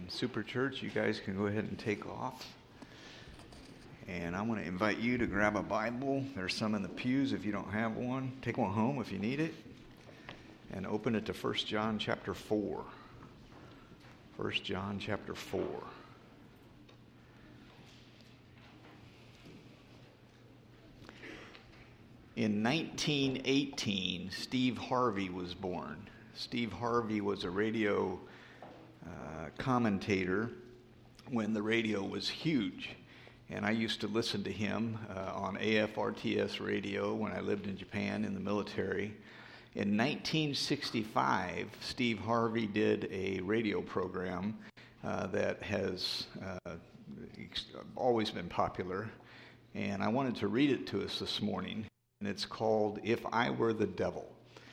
Super Church, you guys can go ahead and take off. And I want to invite you to grab a Bible. There's some in the pews if you don't have one. Take one home if you need it. And open it to 1 John chapter 4. 1 John chapter 4. In 1918, Steve Harvey was born. Steve Harvey was a radio commentator when the radio was huge. And I used to listen to him on AFRTS radio when I lived in Japan in the military. In 1965, Steve Harvey did a radio program that has always been popular. And I wanted to read it to us this morning. And it's called If I Were the Devil,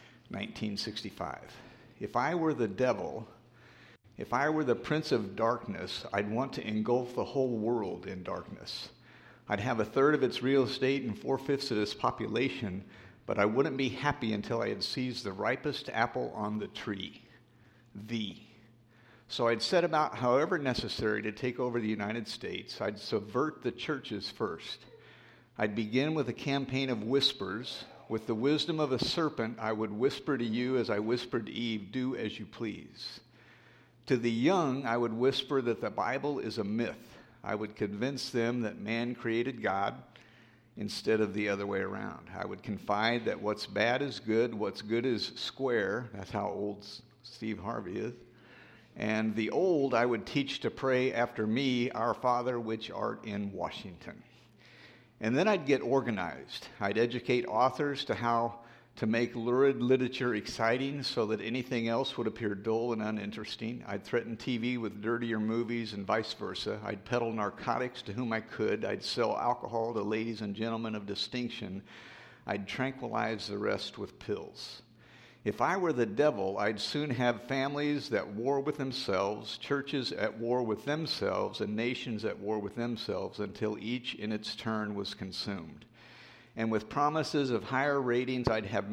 1965. If I were the devil, if I were the prince of darkness, I'd want to engulf the whole world in darkness. I'd have a third of its real estate and 4/5 of its population, but I wouldn't be happy until I had seized the ripest apple on the tree, thee. So I'd set about, however necessary, to take over the United States. I'd subvert the churches first. I'd begin with a campaign of whispers. With the wisdom of a serpent, I would whisper to you as I whispered to Eve, do as you please. To the young, I would whisper that the Bible is a myth. I would convince them that man created God instead of the other way around. I would confide that what's bad is good, what's good is square. That's how old Steve Harvey is. And the old, I would teach to pray after me, Our Father which art in Washington. And then I'd get organized. I'd educate authors to how to make lurid literature exciting so that anything else would appear dull and uninteresting. I'd threaten TV with dirtier movies and vice versa. I'd peddle narcotics to whom I could. I'd sell alcohol to ladies and gentlemen of distinction. I'd tranquilize the rest with pills. If I were the devil, I'd soon have families at war with themselves, churches at war with themselves, and nations at war with themselves until each in its turn was consumed. And with promises of higher ratings, I'd have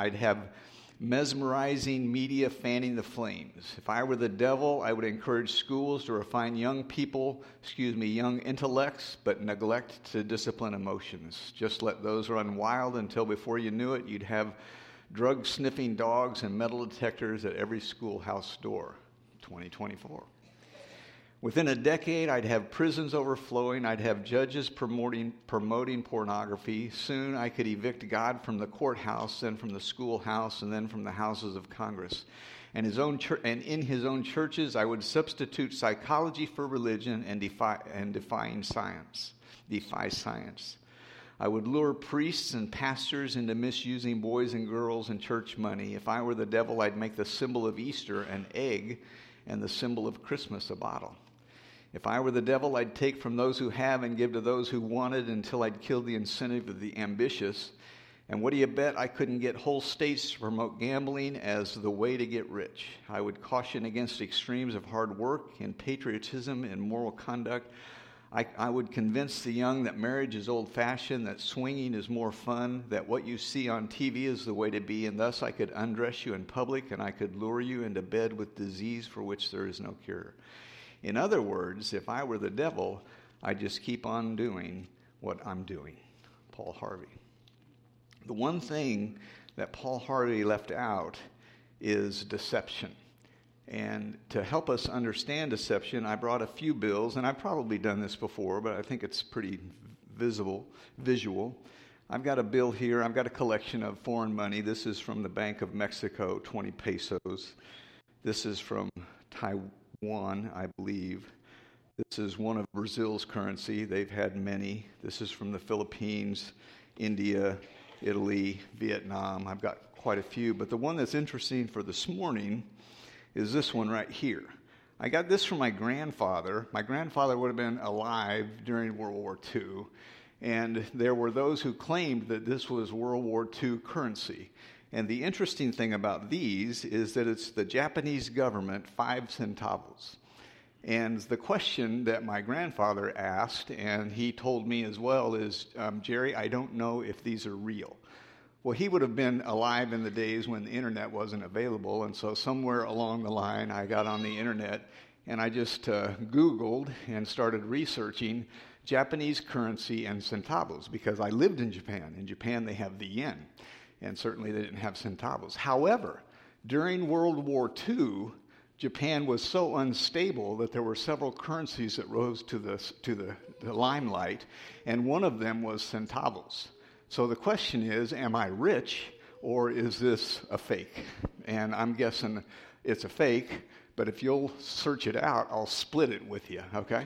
mesmerizing media fanning the flames. If I were the devil, I would encourage schools to refine young intellects, but neglect to discipline emotions. Just let those run wild until before you knew it, you'd have drug-sniffing dogs and metal detectors at every schoolhouse door. 2024. Within a decade, I'd have prisons overflowing. I'd have judges promoting pornography. Soon, I could evict God from the courthouse, then from the schoolhouse, and then from the houses of Congress. And in his own churches, I would substitute psychology for religion and defy science. I would lure priests and pastors into misusing boys and girls and church money. If I were the devil, I'd make the symbol of Easter an egg and the symbol of Christmas a bottle. If I were the devil, I'd take from those who have and give to those who wanted until I'd killed the incentive of the ambitious. And what do you bet I couldn't get whole states to promote gambling as the way to get rich? I would caution against extremes of hard work and patriotism and moral conduct. I would convince the young that marriage is old-fashioned, that swinging is more fun, that what you see on TV is the way to be, and thus I could undress you in public and I could lure you into bed with disease for which there is no cure. In other words, if I were the devil, I'd just keep on doing what I'm doing. Paul Harvey. The one thing that Paul Harvey left out is deception. And to help us understand deception, I brought a few bills, and I've probably done this before, but I think it's pretty visual. I've got a bill here. I've got a collection of foreign money. This is from the Bank of Mexico, 20 pesos. This is from Taiwan, I believe. This is one of Brazil's currency. They've had many. This is from the Philippines, India, Italy, Vietnam. I've got quite a few, but the one that's interesting for this morning is this one right here. I got this from my grandfather. My grandfather would have been alive during World War II, and there were those who claimed that this was World War II currency. And the interesting thing about these is that it's the Japanese government 5 centavos. And the question that my grandfather asked, and he told me as well, is, Jerry, I don't know if these are real. Well, he would have been alive in the days when the internet wasn't available, and so somewhere along the line I got on the internet and I just Googled and started researching Japanese currency and centavos because I lived in Japan. In Japan, they have the yen, and certainly they didn't have centavos. However, during World War II, Japan was so unstable that there were several currencies that rose to the limelight, and one of them was centavos. So the question is, am I rich, or is this a fake? And I'm guessing it's a fake, but if you'll search it out, I'll split it with you, okay?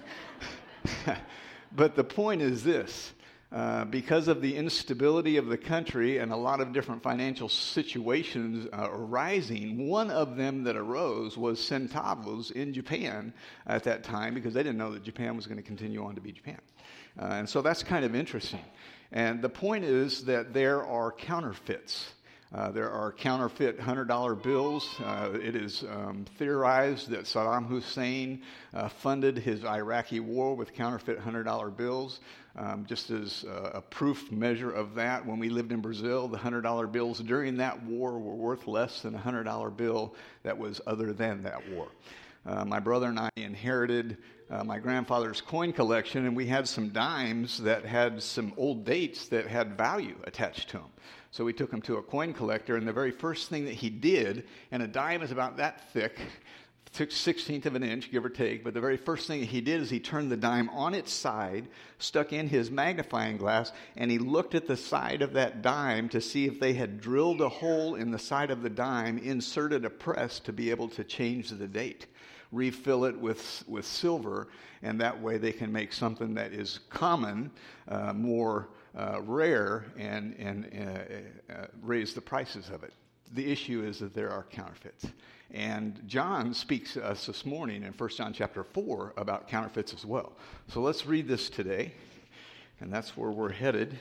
But the point is this. Because of the instability of the country and a lot of different financial situations arising, one of them that arose was centavos in Japan at that time, because they didn't know that Japan was going to continue on to be Japan. And so that's kind of interesting. And the point is that there are counterfeits. There are counterfeit $100 bills. It is theorized that Saddam Hussein funded his Iraqi war with counterfeit $100 bills. Just as a proof measure of that, when we lived in Brazil, the $100 bills during that war were worth less than a $100 bill that was other than that war. My brother and I inherited my grandfather's coin collection, and we had some dimes that had some old dates that had value attached to them. So we took them to a coin collector, and the very first thing that he did, and a dime is about that thick, 1/16 of an inch, give or take, but the very first thing that he did is he turned the dime on its side, stuck in his magnifying glass, and he looked at the side of that dime to see if they had drilled a hole in the side of the dime, inserted a press to be able to change the date, refill it with silver, and that way they can make something that is common more rare and raise the prices of it. The issue is that there are counterfeits. And John speaks to us this morning in 1 John chapter 4 about counterfeits as well. So let's read this today, and that's where we're headed.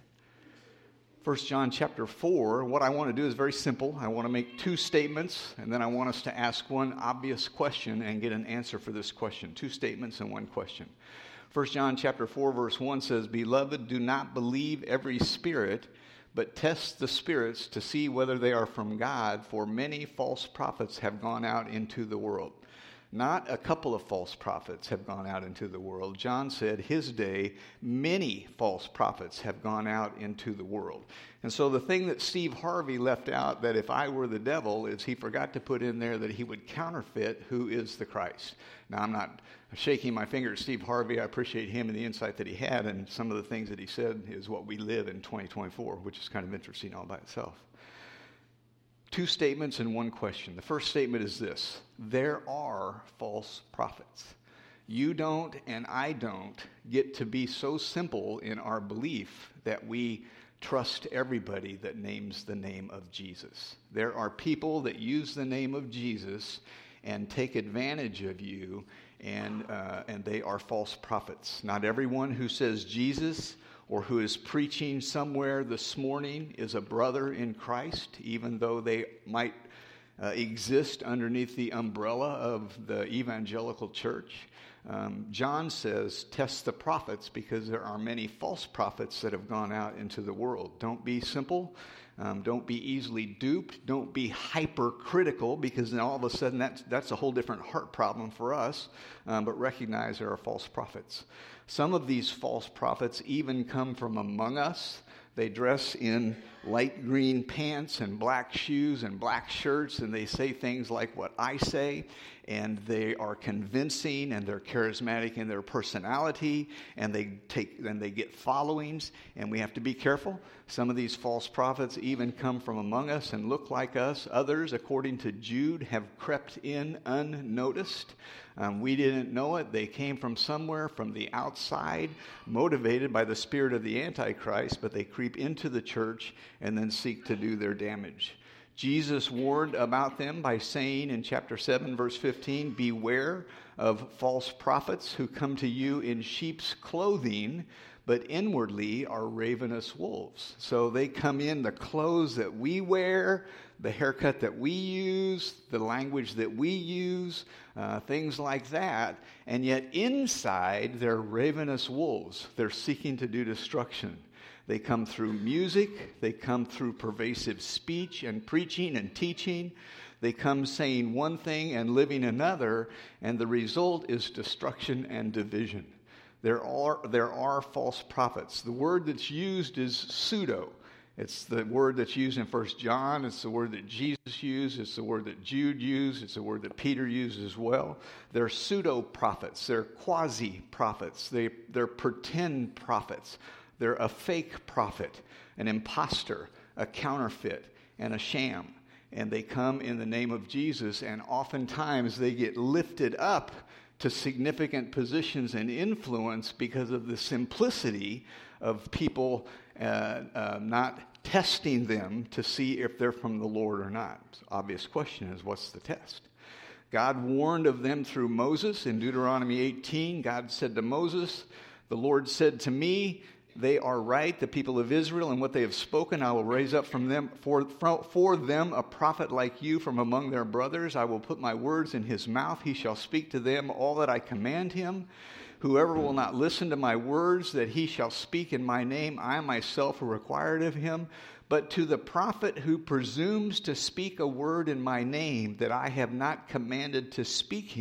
1 John chapter 4, what I want to do is very simple. I want to make two statements, and then I want us to ask one obvious question and get an answer for this question. Two statements and one question. 1 John chapter 4, verse 1 says, "Beloved, do not believe every spirit, but test the spirits to see whether they are from God, for many false prophets have gone out into the world." Not a couple of false prophets have gone out into the world. John said his day, many false prophets have gone out into the world. And so the thing that Steve Harvey left out, that if I were the devil, is he forgot to put in there that he would counterfeit who is the Christ. Now, I'm not shaking my finger at Steve Harvey. I appreciate him and the insight that he had, and some of the things that he said is what we live in 2024, which is kind of interesting all by itself. Two statements and one question. The first statement is this: there are false prophets. You don't and I don't get to be so simple in our belief that we trust everybody that names the name of Jesus. There are people that use the name of Jesus and take advantage of you, and they are false prophets. Not everyone who says Jesus or who is preaching somewhere this morning is a brother in Christ, even though they might exist underneath the umbrella of the evangelical church. John says, test the prophets, because there are many false prophets that have gone out into the world. Don't be simple. Don't be easily duped. Don't be hypercritical, because then all of a sudden that's a whole different heart problem for us. But recognize there are false prophets. Some of these false prophets even come from among us. They dress in light green pants and black shoes and black shirts, and they say things like what I say, and they are convincing, and they're charismatic in their personality, and they get followings, and we have to be careful. Some of these false prophets even come from among us and look like us. Others, according to Jude, have crept in unnoticed. We didn't know it. They came from somewhere from the outside, motivated by the spirit of the Antichrist, but they creep into the church and then seek to do their damage. Jesus warned about them by saying in chapter 7, verse 15, "Beware of false prophets who come to you in sheep's clothing, but inwardly are ravenous wolves." So they come in the clothes that we wear, the haircut that we use, the language that we use, things like that. And yet inside, they're ravenous wolves. They're seeking to do destruction. They come through music. They come through pervasive speech and preaching and teaching. They come saying one thing and living another, and the result is destruction and division. There are false prophets. The word that's used is pseudo. It's the word that's used in 1 John. It's the word that Jesus used. It's the word that Jude used. It's the word that Peter used as well. They're pseudo-prophets. They're quasi-prophets. They're pretend prophets. They're a fake prophet, an imposter, a counterfeit, and a sham. And they come in the name of Jesus, and oftentimes they get lifted up to significant positions and influence because of the simplicity of people not testing them to see if they're from the Lord or not. The obvious question is, what's the test? God warned of them through Moses in Deuteronomy 18. God said to Moses, "The Lord said to me, they are right, the people of Israel, and what they have spoken, I will raise up from them for them a prophet like you from among their brothers. I will put my words in his mouth. He shall speak to them all that I command him. Whoever will not listen to my words that he shall speak in my name, I myself will require it of him. But to the prophet who presumes to speak a word in my name that I have not commanded to speak,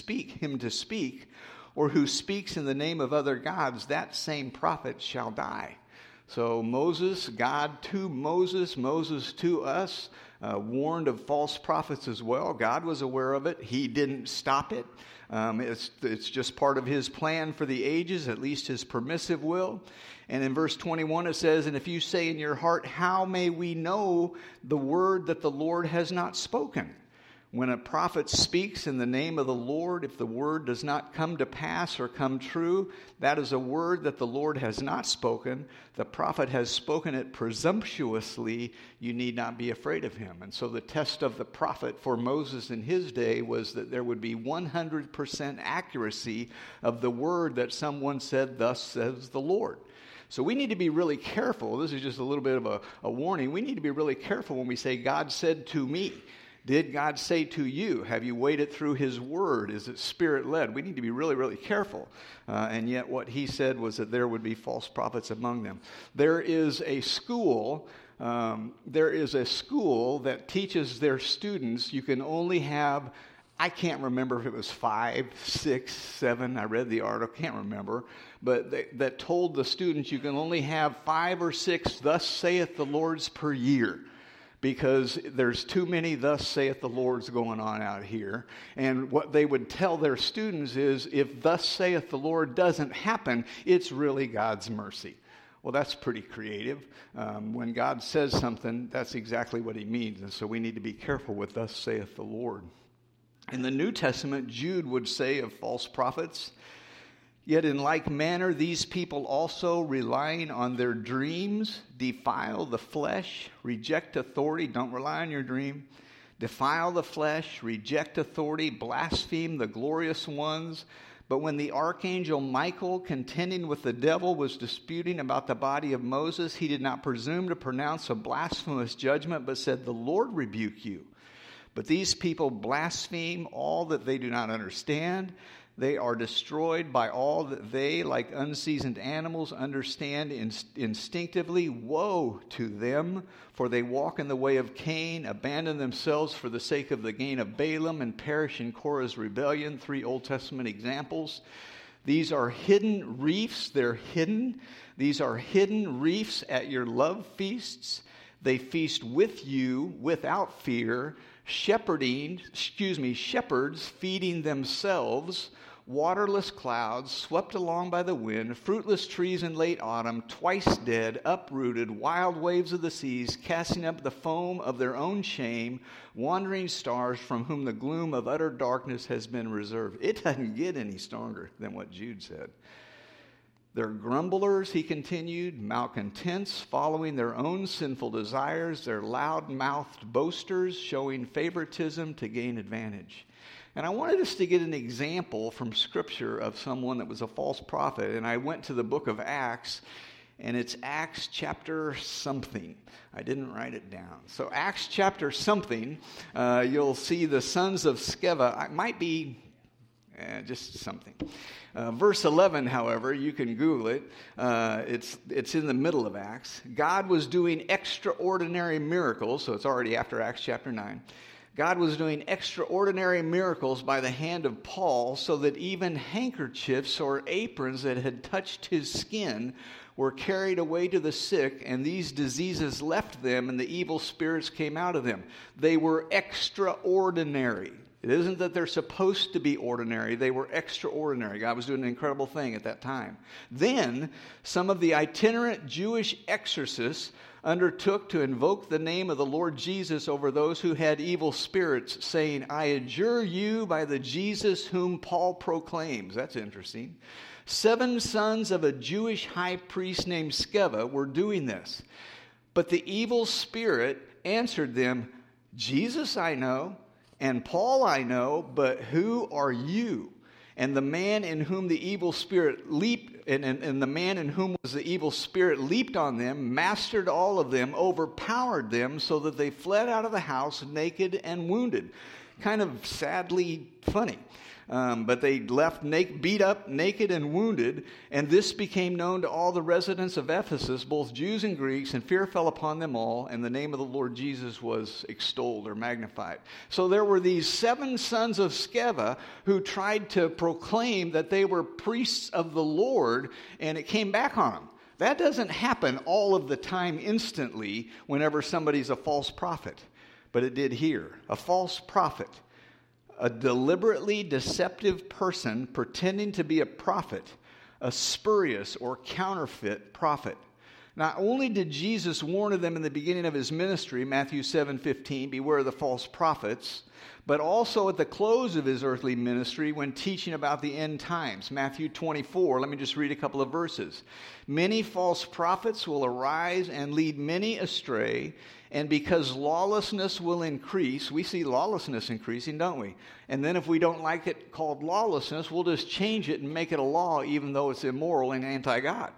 or who speaks in the name of other gods, that same prophet shall die." So Moses, God to Moses, Moses to us, warned of false prophets as well. God was aware of it. He didn't stop it. It's just part of his plan for the ages, at least his permissive will. And in verse 21 it says, "And if you say in your heart, how may we know the word that the Lord has not spoken?" When a prophet speaks in the name of the Lord, if the word does not come to pass or come true, that is a word that the Lord has not spoken. The prophet has spoken it presumptuously. You need not be afraid of him. And so the test of the prophet for Moses in his day was that there would be 100% accuracy of the word that someone said, "Thus says the Lord." So we need to be really careful. This is just a little bit of a warning. We need to be really careful when we say, "God said to me." Did God say to you? Have you weighed it through his word? Is it spirit-led? We need to be really, really careful. And yet what he said was that there would be false prophets among them. There is a school that teaches their students you can only have, I can't remember if it was 5, 6, 7. I read the article, can't remember. But that told the students you can only have 5 or 6 "Thus saith the Lord's" per year. Because there's too many "Thus saith the Lord's" going on out here. And what they would tell their students is, if "Thus saith the Lord" doesn't happen, it's really God's mercy. Well, that's pretty creative. When God says something, that's exactly what he means. And so we need to be careful with "Thus saith the Lord." In the New Testament, Jude would say of false prophets, "Yet in like manner, these people also, relying on their dreams, defile the flesh, reject authority." Don't rely on your dream. "Defile the flesh, reject authority, blaspheme the glorious ones. But when the archangel Michael, contending with the devil, was disputing about the body of Moses, he did not presume to pronounce a blasphemous judgment, but said, 'The Lord rebuke you.' But these people blaspheme all that they do not understand. They are destroyed by all that they, like unseasoned animals, understand instinctively. Woe to them, for they walk in the way of Cain, abandon themselves for the sake of the gain of Balaam, and perish in Korah's rebellion." 3 Old Testament examples. These are hidden reefs. They're hidden. These are hidden reefs at your love feasts. They feast with you without fear, shepherds feeding themselves. Waterless clouds, swept along by the wind, fruitless trees in late autumn, twice dead, uprooted, wild waves of the seas, casting up the foam of their own shame, wandering stars from whom the gloom of utter darkness has been reserved. It doesn't get any stronger than what Jude said. They're grumblers, he continued, malcontents, following their own sinful desires. They're loud-mouthed boasters, showing favoritism to gain advantage. And I wanted us to get an example from Scripture of someone that was a false prophet. And I went to the book of Acts, and it's Acts chapter something. I didn't write it down. So Acts chapter something, you'll see the sons of Sceva. It might be just something. Verse 11, however, you can Google it. It's in the middle of Acts. God was doing extraordinary miracles, so it's already after Acts chapter 9. God was doing extraordinary miracles by the hand of Paul, so that even handkerchiefs or aprons that had touched his skin were carried away to the sick, and these diseases left them, and the evil spirits came out of them. They were extraordinary. It isn't that they're supposed to be ordinary. They were extraordinary. God was doing an incredible thing at that time. Then, some of the itinerant Jewish exorcists undertook to invoke the name of the Lord Jesus over those who had evil spirits, saying, I adjure you by the Jesus whom Paul proclaims. That's interesting. 7 sons of a Jewish high priest named Sceva were doing this. But the evil spirit answered them, Jesus I know, and Paul I know, but who are you? And the man in whom the evil spirit leaped, and the man in whom was the evil spirit leaped on them, mastered all of them, overpowered them, so that they fled out of the house naked and wounded. Kind of sadly funny. But they left beat up, naked, and wounded, and this became known to all the residents of Ephesus, both Jews and Greeks, and fear fell upon them all, and the name of the Lord Jesus was extolled or magnified. So there were these 7 sons of Sceva who tried to proclaim that they were priests of the Lord, and it came back on them. That doesn't happen all of the time instantly whenever somebody's a false prophet, but it did here. A false prophet. A deliberately deceptive person pretending to be a prophet, a spurious or counterfeit prophet. Not only did Jesus warn of them in the beginning of his ministry, Matthew 7:15, beware of the false prophets, but also at the close of his earthly ministry when teaching about the end times. Matthew 24, let me just read a couple of verses. Many false prophets will arise and lead many astray, and because lawlessness will increase, we see lawlessness increasing, don't we? And then if we don't like it called lawlessness, we'll just change it and make it a law, even though it's immoral and anti-God.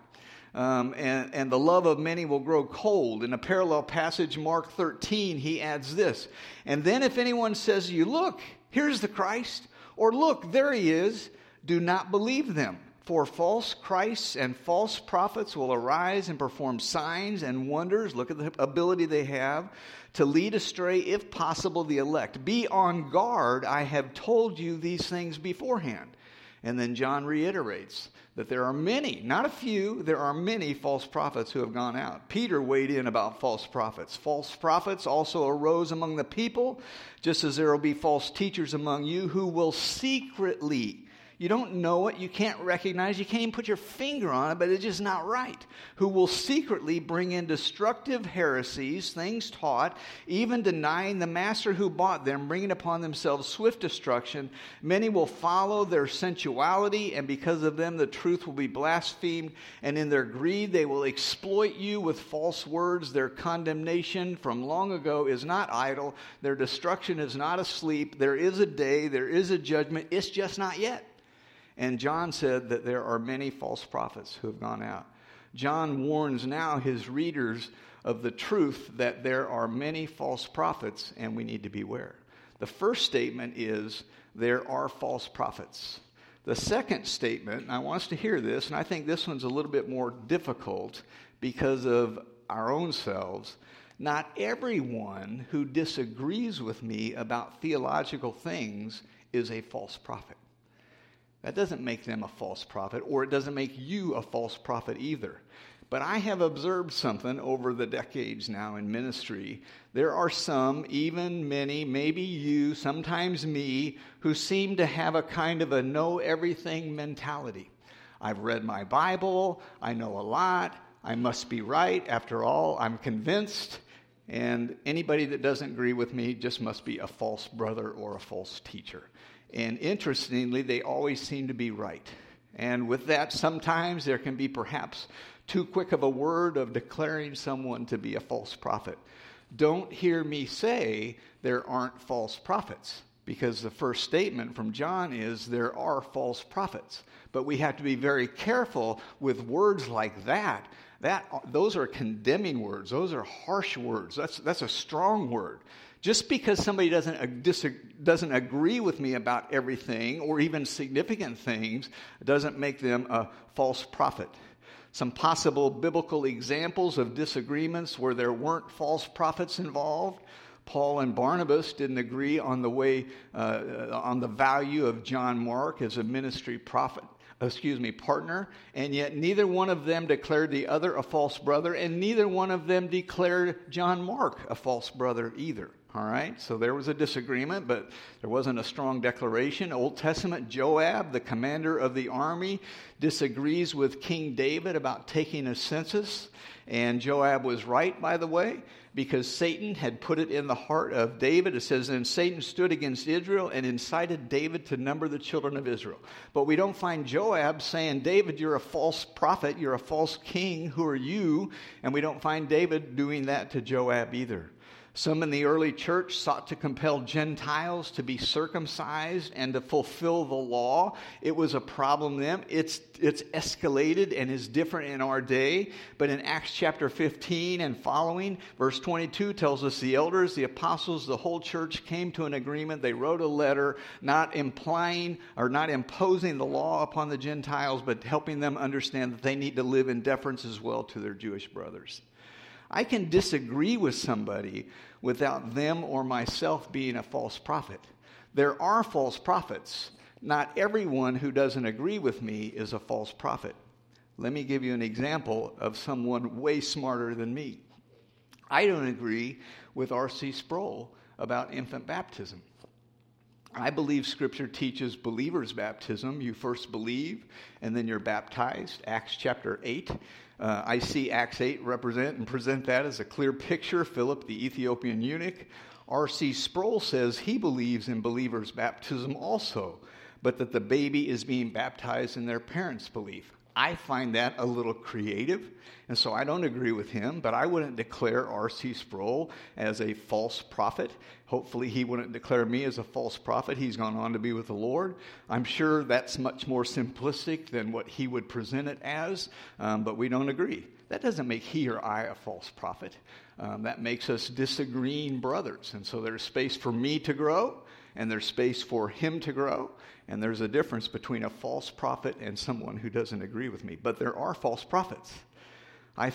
And the love of many will grow cold. In a parallel passage, Mark 13, he adds this. And then if anyone says to you, look, here's the Christ, or look, there he is, do not believe them. For false Christs and false prophets will arise and perform signs and wonders. Look at the ability they have to lead astray, if possible, the elect. Be on guard. I have told you these things beforehand. And then John reiterates that there are many, not a few, there are many false prophets who have gone out. Peter weighed in about false prophets. False prophets also arose among the people, just as there will be false teachers among you who will secretly. You don't know it, you can't recognize, you can't even put your finger on it, but it's just not right. Who will secretly bring in destructive heresies, things taught, even denying the master who bought them, bringing upon themselves swift destruction. Many will follow their sensuality, and because of them the truth will be blasphemed. And in their greed they will exploit you with false words. Their condemnation from long ago is not idle. Their destruction is not asleep. There is a day, there is a judgment. It's just not yet. And John said that there are many false prophets who have gone out. John warns now his readers of the truth that there are many false prophets and we need to beware. The first statement is there are false prophets. The second statement, and I want us to hear this, and I think this one's a little bit more difficult because of our own selves. Not everyone who disagrees with me about theological things is a false prophet. That doesn't make them a false prophet, or it doesn't make you a false prophet either. But I have observed something over the decades now in ministry. There are some, even many, maybe you, sometimes me, who seem to have a kind of a know-everything mentality. I've read my Bible, I know a lot, I must be right. After all, I'm convinced. And anybody that doesn't agree with me just must be a false brother or a false teacher. And interestingly, they always seem to be right. And with that, sometimes there can be perhaps too quick of a word of declaring someone to be a false prophet. Don't hear me say there aren't false prophets, because the first statement from John is there are false prophets. But we have to be very careful with words like that. Those are condemning words. Those are harsh words. That's a strong word. Just because somebody doesn't agree with me about everything or even significant things doesn't make them a false prophet. Some possible biblical examples of disagreements where there weren't false prophets involved. Paul and Barnabas didn't agree on the value of John Mark as a ministry partner, and yet neither one of them declared the other a false brother, and neither one of them declared John Mark a false brother either. All right, so there was a disagreement, but there wasn't a strong declaration. Old Testament, Joab, the commander of the army, disagrees with King David about taking a census. And Joab was right, by the way, because Satan had put it in the heart of David. It says, "And Satan stood against Israel and incited David to number the children of Israel." But we don't find Joab saying, "David, you're a false prophet, you're a false king, who are you?" And we don't find David doing that to Joab either. Some in the early church sought to compel Gentiles to be circumcised and to fulfill the law. It was a problem then. It's escalated and is different in our day. But in Acts chapter 15 and following, verse 22 tells us the elders, the apostles, the whole church came to an agreement. They wrote a letter not imposing the law upon the Gentiles, but helping them understand that they need to live in deference as well to their Jewish brothers. I can disagree with somebody without them or myself being a false prophet. There are false prophets. Not everyone who doesn't agree with me is a false prophet. Let me give you an example of someone way smarter than me. I don't agree with R.C. Sproul about infant baptism. I believe Scripture teaches believers' baptism. You first believe, and then you're baptized. Acts chapter 8. I see Acts 8 represent and present that as a clear picture. Philip, the Ethiopian eunuch. R.C. Sproul says he believes in believers' baptism also, but that the baby is being baptized in their parents' belief. I find that a little creative, and so I don't agree with him, but I wouldn't declare R.C. Sproul as a false prophet. Hopefully he wouldn't declare me as a false prophet. He's gone on to be with the Lord. I'm sure that's much more simplistic than what he would present it as, but we don't agree. That doesn't make he or I a false prophet. That makes us disagreeing brothers, and so there's space for me to grow, and there's space for him to grow. And there's a difference between a false prophet and someone who doesn't agree with me. But there are false prophets. I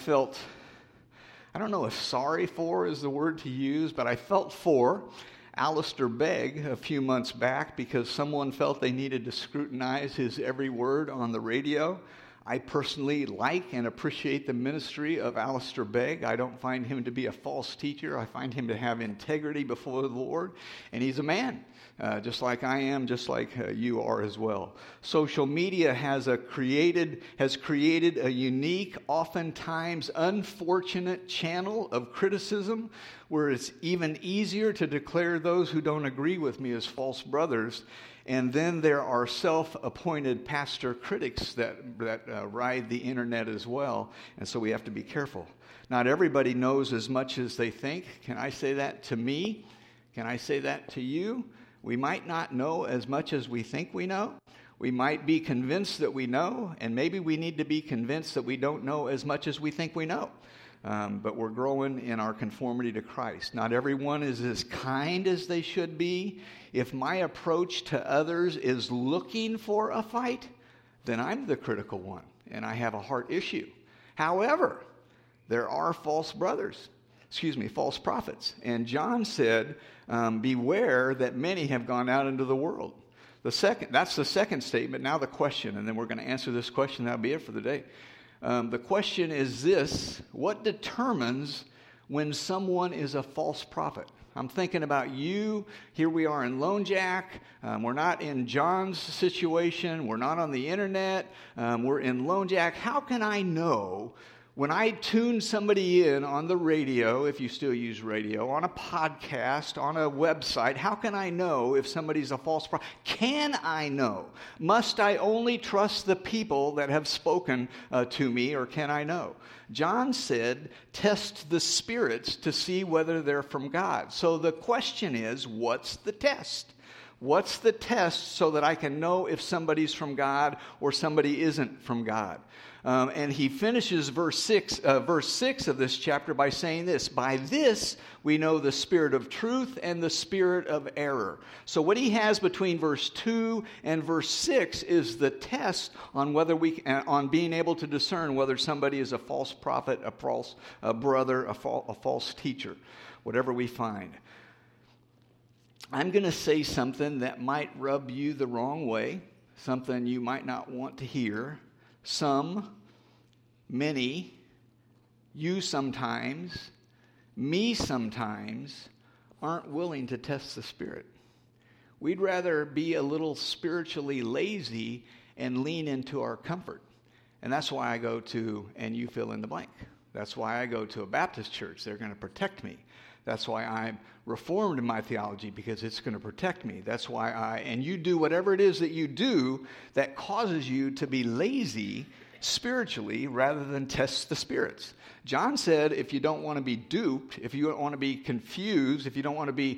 don't know if sorry for is the word to use, but I felt for Alistair Begg a few months back because someone felt they needed to scrutinize his every word on the radio. I personally like and appreciate the ministry of Alistair Begg. I don't find him to be a false teacher. I find him to have integrity before the Lord, and he's a man. Just like I am, just like you are as well. Social media has created a unique, oftentimes unfortunate channel of criticism where it's even easier to declare those who don't agree with me as false brothers. And then there are self-appointed pastor critics that ride the internet as well. And so we have to be careful. Not everybody knows as much as they think. Can I say that to me? Can I say that to you? We might not know as much as we think we know. We might be convinced that we know, and maybe we need to be convinced that we don't know as much as we think we know. But we're growing in our conformity to Christ. Not everyone is as kind as they should be. If my approach to others is looking for a fight, then I'm the critical one, and I have a heart issue. However, there are false prophets. And John said, beware that many have gone out into the world. That's the second statement. Now the question, and then we're going to answer this question. That'll be it for the day. The question is this: what determines when someone is a false prophet? I'm thinking about you. Here we are in Lone Jack. We're not in John's situation. We're not on the internet. We're in Lone Jack. How can I know when I tune somebody in on the radio, if you still use radio, on a podcast, on a website, how can I know if somebody's a false prophet? Can I know? Must I only trust the people that have spoken to me, or can I know? John said, test the spirits to see whether they're from God. So the question is, what's the test? What's the test so that I can know if somebody's from God or somebody isn't from God? And he finishes verse 6 of this chapter by saying this: by this we know the spirit of truth and the spirit of error. So what he has between verse 2 and verse 6 is the test on whether on being able to discern whether somebody is a false prophet, a false brother, a false teacher, whatever we find. I'm going to say something that might rub you the wrong way, something you might not want to hear. Some, many, you sometimes, me sometimes, aren't willing to test the Spirit. We'd rather be a little spiritually lazy and lean into our comfort. And that's why I go to, and you fill in the blank. That's why I go to a Baptist church. They're going to protect me. That's why I'm reformed in my theology, because it's going to protect me. That's why and you do whatever it is that you do that causes you to be lazy spiritually rather than test the spirits. John said if you don't want to be duped, if you don't want to be confused, if you don't want to be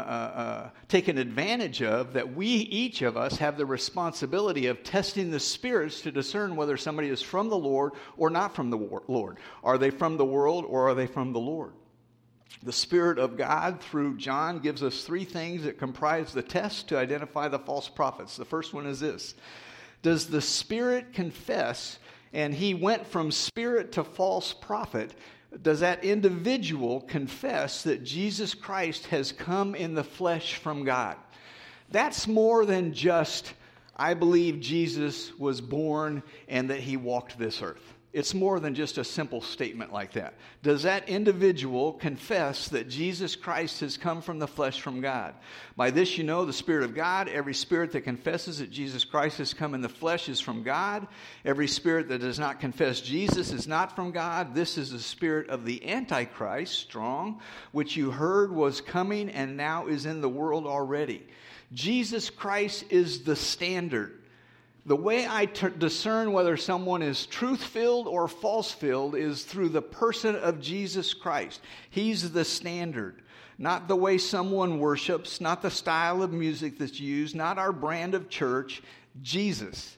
taken advantage of, that we, each of us, have the responsibility of testing the spirits to discern whether somebody is from the Lord or not from the Lord. Are they from the world or are they from the Lord? The Spirit of God, through John, gives us three things that comprise the test to identify the false prophets. The first one is this: does the Spirit confess, and he went from spirit to false prophet, does that individual confess that Jesus Christ has come in the flesh from God? That's more than just, I believe Jesus was born and that he walked this earth. It's more than just a simple statement like that. Does that individual confess that Jesus Christ has come from the flesh from God? By this you know the Spirit of God. Every spirit that confesses that Jesus Christ has come in the flesh is from God. Every spirit that does not confess Jesus is not from God. This is the spirit of the Antichrist, strong, which you heard was coming and now is in the world already. Jesus Christ is the standard. The way I discern whether someone is truth-filled or false-filled is through the person of Jesus Christ. He's the standard. Not the way someone worships, not the style of music that's used, not our brand of church. Jesus.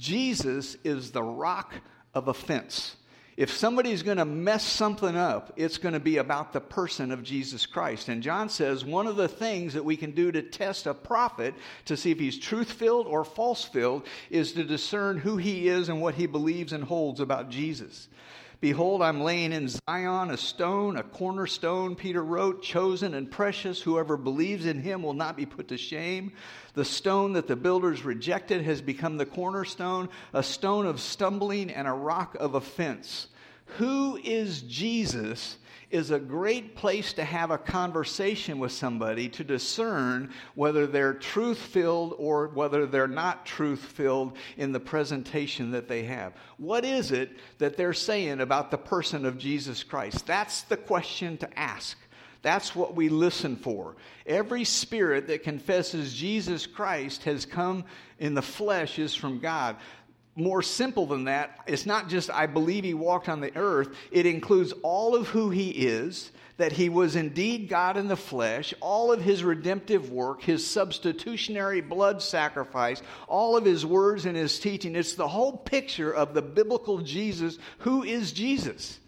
Jesus is the rock of offense. If somebody's going to mess something up, it's going to be about the person of Jesus Christ. And John says one of the things that we can do to test a prophet to see if he's truth-filled or false-filled is to discern who he is and what he believes and holds about Jesus. Behold, I'm laying in Zion a stone, a cornerstone, Peter wrote, chosen and precious. Whoever believes in him will not be put to shame. The stone that the builders rejected has become the cornerstone, a stone of stumbling and a rock of offense. Who is Jesus is a great place to have a conversation with somebody to discern whether they're truth-filled or whether they're not truth-filled in the presentation that they have. What is it that they're saying about the person of Jesus Christ? That's the question to ask. That's what we listen for. Every spirit that confesses Jesus Christ has come in the flesh is from God. More simple than that, it's not just I believe he walked on the earth. It includes all of who he is, that he was indeed God in the flesh, all of his redemptive work, his substitutionary blood sacrifice, all of his words and his teaching. It's the whole picture of the biblical Jesus. Who is Jesus?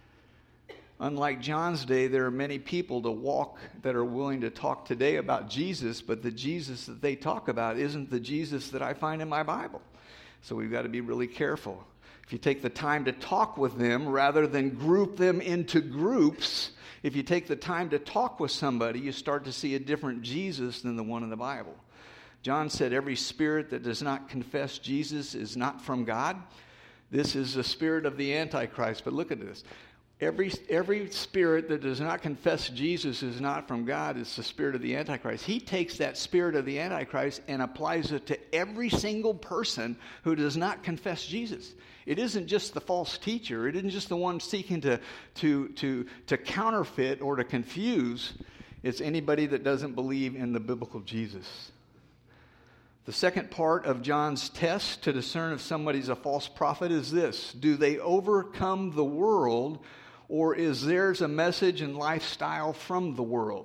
Unlike John's day, there are many people that are willing to talk today about Jesus, but the Jesus that they talk about isn't the Jesus that I find in my Bible. So we've got to be really careful. If you take the time to talk with them rather than group them into groups, if you take the time to talk with somebody, you start to see a different Jesus than the one in the Bible. John said every spirit that does not confess Jesus is not from God. This is the spirit of the Antichrist. But look at this. Every spirit that does not confess Jesus is not from God. It's the spirit of the Antichrist. He takes that spirit of the Antichrist and applies it to every single person who does not confess Jesus. It isn't just the false teacher. It isn't just the one seeking to counterfeit or to confuse. It's anybody that doesn't believe in the biblical Jesus. The second part of John's test to discern if somebody's a false prophet is this: do they overcome the world, or is theirs a message and lifestyle from the world?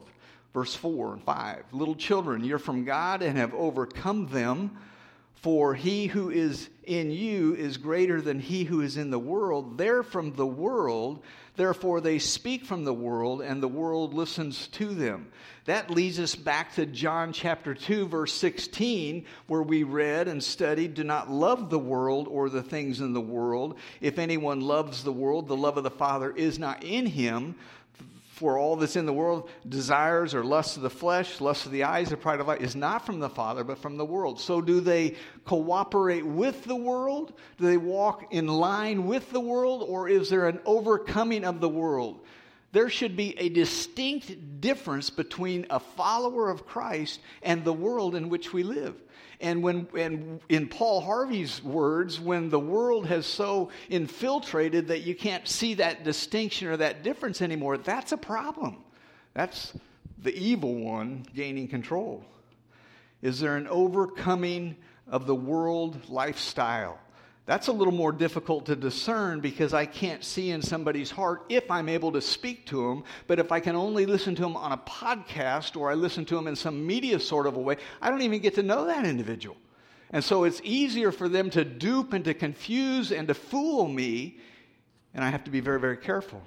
Verse 4 and 5. Little children, you're from God and have overcome them. For he who is in you is greater than he who is in the world. They're from the world, therefore they speak from the world, and the world listens to them. That leads us back to John chapter 2, verse 16, where we read and studied, do not love the world or the things in the world. If anyone loves the world, the love of the Father is not in him. For all that's in the world, desires or lusts of the flesh, lusts of the eyes, the pride of life, is not from the Father, but from the world. So do they cooperate with the world? Do they walk in line with the world? Or is there an overcoming of the world? There should be a distinct difference between a follower of Christ and the world in which we live. And in Paul Harvey's words, when the world has so infiltrated that you can't see that distinction or that difference anymore, that's a problem. That's the evil one gaining control. Is there an overcoming of the world lifestyle? That's a little more difficult to discern because I can't see in somebody's heart if I'm able to speak to them. But if I can only listen to them on a podcast or I listen to them in some media sort of a way, I don't even get to know that individual. And so it's easier for them to dupe and to confuse and to fool me. And I have to be very, very careful.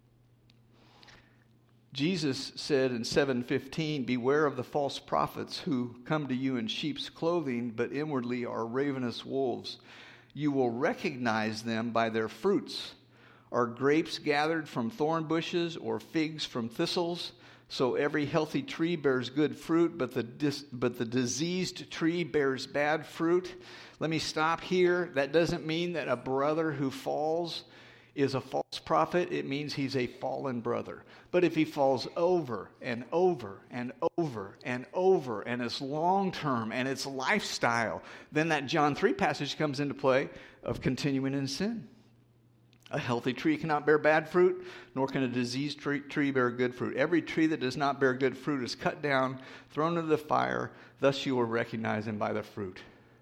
Jesus said in 7:15, beware of the false prophets who come to you in sheep's clothing, but inwardly are ravenous wolves. You will recognize them by their fruits. Are grapes gathered from thorn bushes or figs from thistles? So every healthy tree bears good fruit, but the diseased tree bears bad fruit. Let me stop here. That doesn't mean that a brother who falls is a false prophet. It means he's a fallen brother. But if he falls over and over and over and over, and it's long-term and it's lifestyle, then that John 3 passage comes into play of continuing in sin. A healthy tree cannot bear bad fruit, nor can a diseased tree bear good fruit. Every tree that does not bear good fruit is cut down, thrown into the fire. Thus you will recognize them by their fruit.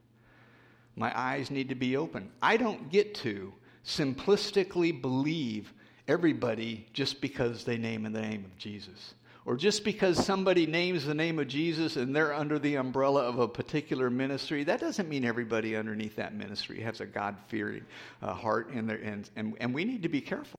My eyes need to be open. I don't get to simplistically believe everybody just because they name in the name of Jesus. Or just because somebody names the name of Jesus and they're under the umbrella of a particular ministry, that doesn't mean everybody underneath that ministry has a God-fearing heart in their and we need to be careful.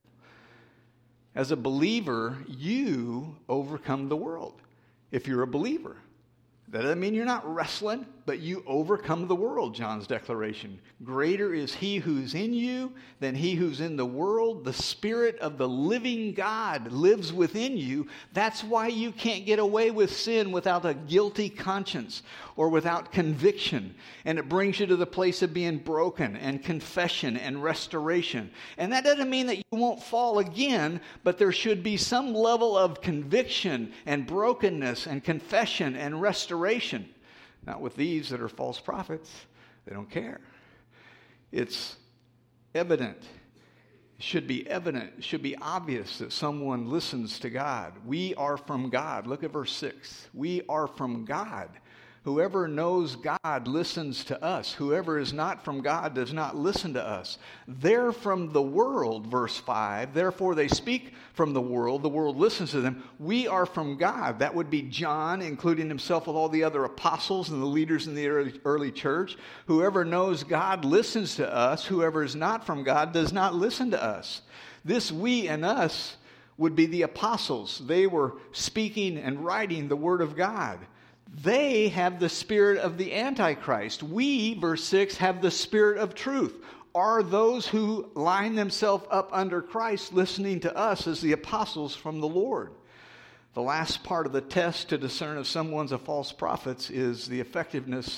As a believer, you overcome the world if you're a believer. That doesn't mean you're not wrestling, but you overcome the world, John's declaration. Greater is he who's in you than he who's in the world. The Spirit of the living God lives within you. That's why you can't get away with sin without a guilty conscience or without conviction. And it brings you to the place of being broken and confession and restoration. And that doesn't mean that you won't fall again, but there should be some level of conviction and brokenness and confession and restoration. Not with these that are false prophets. They don't care. It's evident. It should be evident. It should be obvious that someone listens to God. We are from God. Look at verse 6. We are from God. Whoever knows God listens to us. Whoever is not from God does not listen to us. They're from the world, verse 5. Therefore they speak from the world. The world listens to them. We are from God. That would be John, including himself with all the other apostles and the leaders in the early church. Whoever knows God listens to us. Whoever is not from God does not listen to us. This we and us would be the apostles. They were speaking and writing the word of God. They have the spirit of the Antichrist. We, verse 6, have the spirit of truth. Are those who line themselves up under Christ listening to us as the apostles from the Lord? The last part of the test to discern if someone's a false prophet is the effectiveness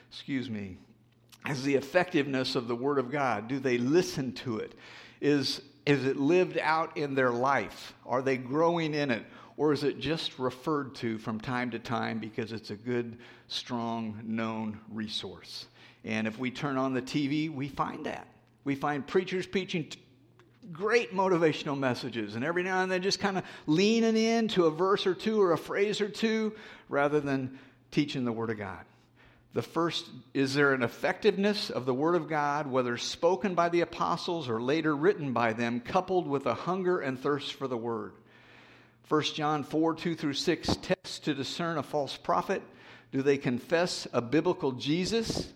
of the Word of God. Do they listen to it? Is it lived out in their life? Are they growing in it? Or is it just referred to from time to time because it's a good, strong, known resource? And if we turn on the TV, we find that. We find preachers preaching great motivational messages, and every now and then just kind of leaning into a verse or two or a phrase or two rather than teaching the Word of God. The first, is there an effectiveness of the Word of God, whether spoken by the apostles or later written by them, coupled with a hunger and thirst for the Word? 1 John 4, 2 through 6, tests to discern a false prophet. Do they confess a biblical Jesus?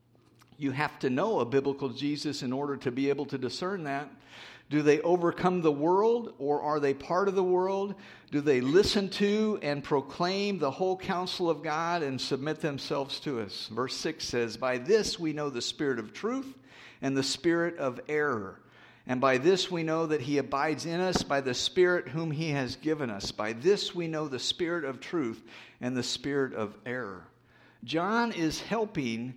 You have to know a biblical Jesus in order to be able to discern that. Do they overcome the world, or are they part of the world? Do they listen to and proclaim the whole counsel of God and submit themselves to us? Verse 6 says, by this we know the spirit of truth and the spirit of error. And by this we know that he abides in us by the Spirit whom he has given us. By this we know the spirit of truth and the spirit of error. John is helping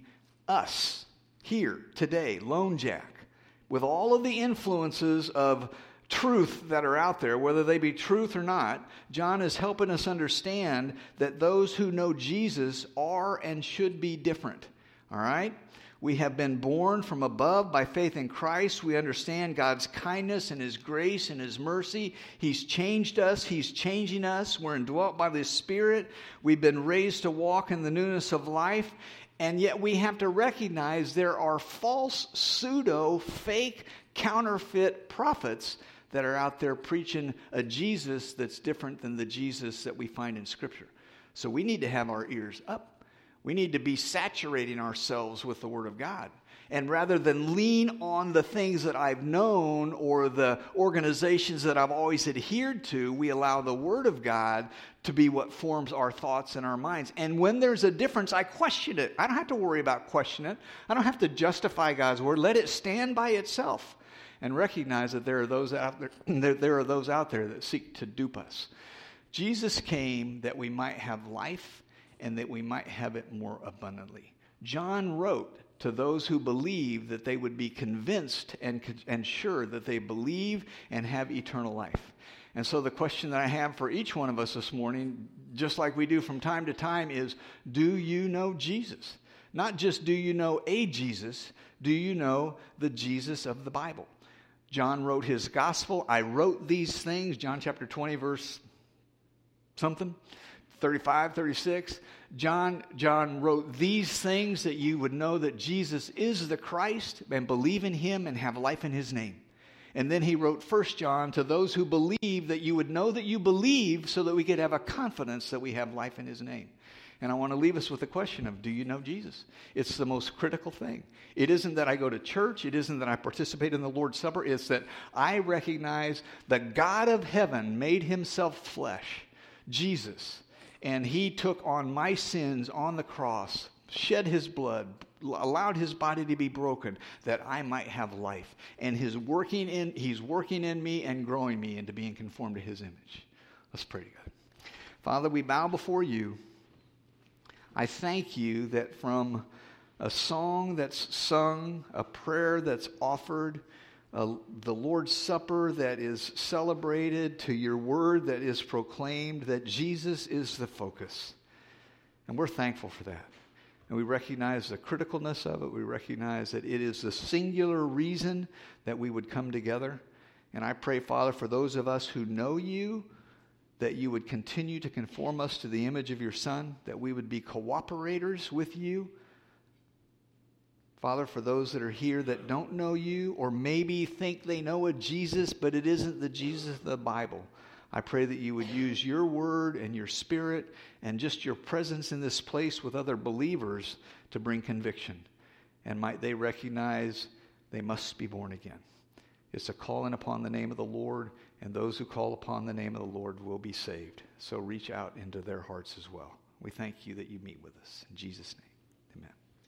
us here today, Lone Jack, with all of the influences of truth that are out there, whether they be truth or not. John is helping us understand that those who know Jesus are and should be different. All right? We have been born from above by faith in Christ. We understand God's kindness and his grace and his mercy. He's changed us. He's changing us. We're indwelt by the Spirit. We've been raised to walk in the newness of life. And yet we have to recognize there are false, pseudo, fake, counterfeit prophets that are out there preaching a Jesus that's different than the Jesus that we find in Scripture. So we need to have our ears up. We need to be saturating ourselves with the Word of God. And rather than lean on the things that I've known or the organizations that I've always adhered to, we allow the Word of God to be what forms our thoughts and our minds. And when there's a difference, I question it. I don't have to worry about questioning it. I don't have to justify God's Word. Let it stand by itself and recognize that there are those out there, that seek to dupe us. Jesus came that we might have life and that we might have it more abundantly. John wrote to those who believe that they would be convinced and sure that they believe and have eternal life. And so the question that I have for each one of us this morning, just like we do from time to time, is, do you know Jesus? Not just do you know a Jesus, do you know the Jesus of the Bible? John wrote his gospel. I wrote these things, John chapter 20, verse something. 35, 36, John wrote these things that you would know that Jesus is the Christ and believe in him and have life in his name. And then he wrote 1 John to those who believe, that you would know that you believe, so that we could have a confidence that we have life in his name. And I want to leave us with the question of, do you know Jesus? It's the most critical thing. It isn't that I go to church. It isn't that I participate in the Lord's Supper. It's that I recognize the God of heaven made himself flesh, Jesus. And he took on my sins on the cross, shed his blood, allowed his body to be broken, that I might have life. And he's working in me and growing me into being conformed to his image. Let's pray together. Father, we bow before you. I thank you that from a song that's sung, a prayer that's offered, the Lord's Supper that is celebrated, to your word that is proclaimed, that Jesus is the focus. And we're thankful for that. And we recognize the criticalness of it. We recognize that it is the singular reason that we would come together. And I pray, Father, for those of us who know you, that you would continue to conform us to the image of your Son, that we would be cooperators with you. Father, for those that are here that don't know you, or maybe think they know a Jesus, but it isn't the Jesus of the Bible, I pray that you would use your word and your Spirit and just your presence in this place with other believers to bring conviction. And might they recognize they must be born again. It's a calling upon the name of the Lord, and those who call upon the name of the Lord will be saved. So reach out into their hearts as well. We thank you that you meet with us. In Jesus' name.